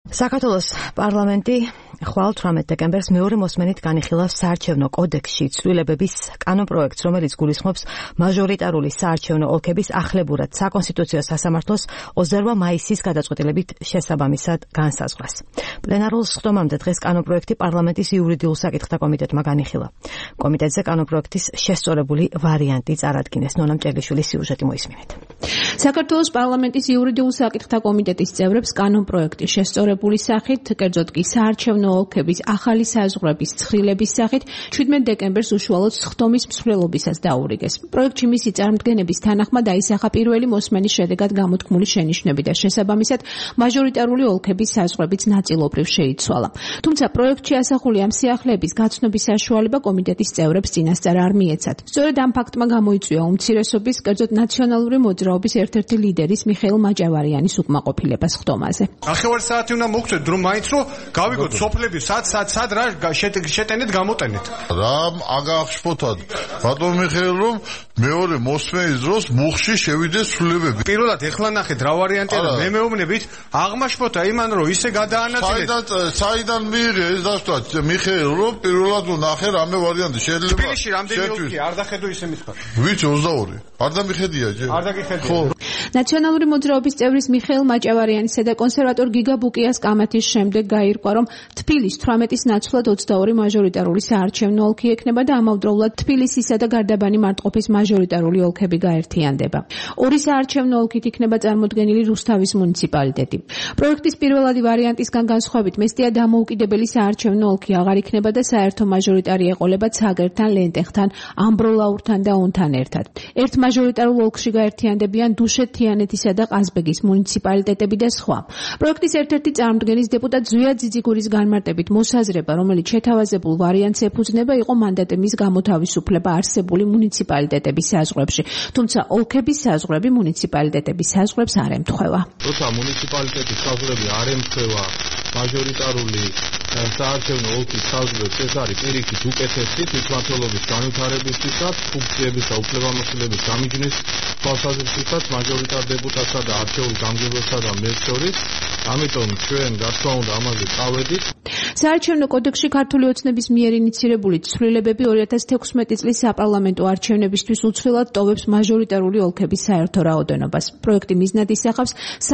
საქართველოს პარლამენტი ხვალ 18 დეკემბერს მეორე მოსმენით განიხილავს საარჩევნო კოდექსში ცვლილებების კანონპროექტს, რომელიც გულისხმობს მაჟორიტარული საარჩევნო ოლქების ახლებურად საკონსტიტუციო სასამართლოს 28 მაისის გადაწყვეტილებით შესაბამისად განსაზღვრას. პლენარულ სხდომამდე დღეს კანონპროექტი პარლამენტის იურიდიულ საკითხთა კომიტეტმა განიხილა. კომიტეტზე კანონპროექტის შესწორებული ვარიანტი წარადგინეს. ნონა მჭედლიშვილის სიუჟეტი მოისმინეთ. საქართველოს პარლამენტის იურიდიულ საკითხთა კომიტეტის წევრებს კანონპროექტი შესწორებული სახით, კერძოდ კი საარჩევნო ოლქების ახალი საზღვრების ცხრილების სახით 17 დეკემბერს უშუალოდ სხდომის მსვლელობისას დაურიგეს. პროექტში მისი წარმოდგენების თანახმად აისახა პირველი მოსმენის შედეგად გამოთქმული შენიშვნები და შესაბამისად მაჟორიტარული ოლქების საზღვრებიც ნაწილობრივ შეიცვალა. თუმცა პროექტში ასახული ამ სიახლეების გაცნობის საშუალება კომიტეტის წევრებს წინასწარ არ მიეცათ. სწორედ ამ ფაქტმა გამოიწვია უმცირესობის, კერძოდ ნაციონალური მოძრაობის ერთ-ერთი ლიდერის მიხეილ მაჭავარიანის უკმაყოფილება სხდომაზე. ახევარ საათი უნდა მოგწევთ, რომ მაინც რომ გავიგოთ სოფლები სად რა შეტენეთ გამოტენეთ. რამ აგახშფოთად ბატონ მიხეილ რომ მეორე მოსმენის დროს მუხში შევიდეს ცვლილებები. პირველად ეხლა ნახეთ რა ვარიანტია და მე მეუბნებით აღმაშფოთა იმან რომ ისე გადაანაწილეთ. საიდან მიიღე ეს დასტვაც მიხეილ რომ პირველად ნახე რამე ვარიანტი შეიძლება. თბილისში რამდენი ოლქია არ დახედო ისე მისხარ. ვიცი 22. არ დამიხედია ჯერ. არ დაგიხედია. ხო. ნაციონალური მოძრაობის წევრის მიხეილ მაჭავარიანისა და კონსერვატორ გიგა ბუკიას კამათის შემდეგ გაირკვა, რომ თბილის 18-ის ნაცვლად 22 მაჟორიტარული საარჩევნო ოლქი ექნება და ამავდროულად თბილისისა და გარდაბანი მარტყოფის მაჟორიტარული ოლქები გაერთიანდება. ორი საარჩევნო ოლქით იქნება წარმოდგენილი რუსთავის მუნიციპალიტეტი. პროექტის პირველადი ვარიანტისგან განსხვავებით მესტია დამოუკიდებელი საარჩევნო ოლქი აღარ იქნება და საერთო მაჟორიტარი ეყოლება ცაგერთან, ლენტეხთან, ამბროლაურთან და ონთან ერთად. ერთ მაჟორიტარულ ოლქში გაერთიანდებიან დუშეთ, თიანეთისა და ყაზბეგის მუნიციპალიტეტები და სხვა. პროექტის ერთ-ერთი წარმოდგენის დეპუტატ ზვია ძიძიგურის განმარტებით მოსაზრება, რომელიც შეთავაზებულ ვარიანტს ეფუძნება, იყო მანდატების გამოთავისუფლება არსებული მუნიციპალიტეტების საზღვრებში, თუმცა ოლქების საზღვრები მუნიციპალიტეტების საზღვრებს არ ემთხვევა. როცა მუნიციპალიტეტის საზღვრები არ ემთხვევა მაჟორიტარული საარჩევნო ოლქის საზღვრებს, ეს არის პირიქით უკეთესი თვითმმართველობის განვითარებისთვისაც, ფუნქციების და უფლებამოსილების გამიჯვნის თვალსაზრისითაც მაჟორიტარ დეპუტატსა და არჩეულ გამგებელსა და მერს შორის. ამიტომ ჩვენ გასვლა უნდა ამაზე წავედით. საარჩევნო კოდექსში ქართული ოცნების მიერ ინიცირებული ცვლილებები 2016 წლის საპარლამენტო არჩევნებისთვის უცვლელად ტოვებს მაჟორიტარული ოლქების საერთო რაოდენობას. პროექტი მიზნად ისახავს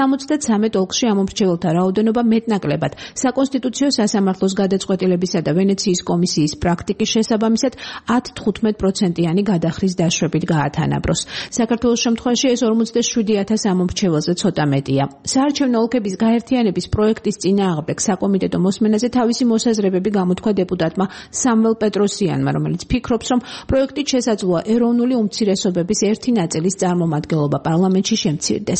73 ოლქში ამომრჩეველთა რაოდენობა მეტნაკლებად საკონსტიტუციო სასამართლოს გადაწყვეტილებისა და ვენეციის კომისიის პრაქტიკის შესაბამისად 10-15%-იანი გადახრის დაშვებით გაათანაბროს. საქართველოს შემთხვევაში ეს 47,000 ამომრჩეველზე ცოტა მეტია. საარჩევნო ოლქების გაერთიანების პროექტის წინააღმდეგ საკომიტეტო მოსმენაზე თავისი მოსაზრებები გამოთქვა დეპუტატმა სამվել პეტროსიანმა, რომელიც ფიქრობს, რომ პროექტით შესაძლოა ეროვნული უმცირესობების ერთი ნაწილის წარმომადგენლობა პარლამენტში შემცირდეს.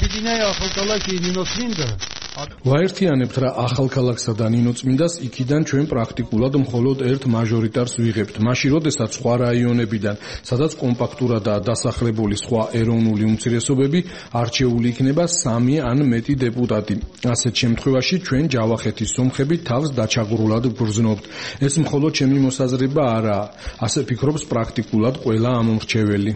ვაერთიანებთ რა ახალქალაქსა და ნინოწმინდას, იქიდან ჩვენ პრაქტიკულად მხოლოდ ერთ მაჟორიტარს ვიღებთ. მაშინ, როდესაც სხვა რაიონებიდან, სადაც კომპაქტურადაა დასახლებული სხვა ეროვნული უმცირესობები, არჩეული იქნება 3 ან მეტი დეპუტატი. ასეთ შემთხვევაში ჩვენ ჯავახეთის სომხები თავს დაჩაგრულად ვგრძნობთ. ეს მხოლოდ ჩემი მოსაზრება არაა. ასე ფიქრობს პრაქტიკულად ყველა ამომრჩეველი.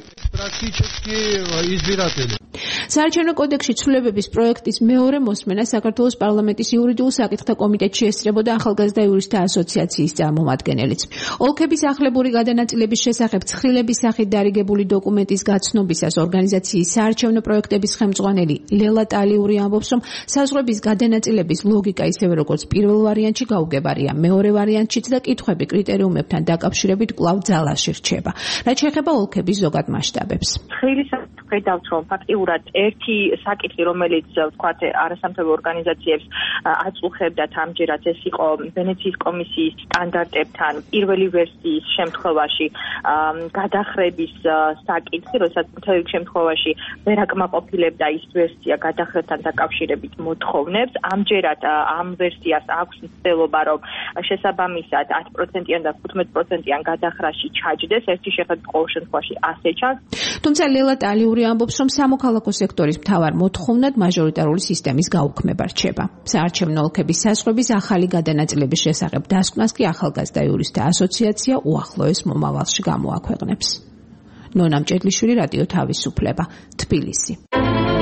საარჩევნო კოდექსში ცვლილებების პროექტის მეორე მოსმენა საქართველოს პარლამენტის იურიდიულ საკითხთა კომიტეტში ესწრებოდა ახალგაზრდა იურისტთა ასოციაციის წარმომადგენელიც. ოლქების ახლებური გადანაწილების შესახებ ცხრილების სახით დარიგებული დოკუმენტის გაცნობისას ორგანიზაციის საარჩევნო პროექტების ხელმძღვანელი ლელა ტალიური ამბობს, რომ საზღვრების გადანაწილების ლოგიკა ისევე როგორც პირველ ვარიანტში გაუგებარია, მეორე ვარიანტშიც და კითხვები კრიტერიუმებთან დაკავშირებით კვლავ ძალაში რჩება. რაც შეეხება ოლქების ზოგად მასშტაბებს. ხედავთ, რომ ფაქტიურად ერთი საკითხი, რომელიც ვთქვათ არასამთავრობო ორგანიზაციებს აწუხებდათ ამჯერად, ეს იყო ვენეციის კომისიის სტანდარტებთან პირველი ვერსიის შემთხვევაში გადახრების საკითხი, როდესაც მთელ შემთხვევაში ვერ აკმაყოფილებდა ის ვერსია გადახრებთან დაკავშირებით მოთხოვნებს. ამჯერად ამ ვერსიას აქვს მცდელობა, რომ შესაბამისად 10%-იან და 15%-იან გადახრაში ჩაჯდეს. ერთი შეხედვით ყოველ შემთხვევაში ასე ჩანს. თუმცა ლელა ტალიური ამბობს, რომ სამოქალაქო სექტორის მთავარ მოთხოვნად მაჟორიტარული სისტემის გაუქმება რჩება. საარჩევნო ოლქების საზღვრების ახალი გადანაწილების შესახებ დასკვნას კი ახალგაზრდა იურისტთა ასოციაცია უახლოეს მომავალში გამოაქვეყნებს. ნონა მჭედლიშვილი, რადიო თავისუფლება, თბილისი.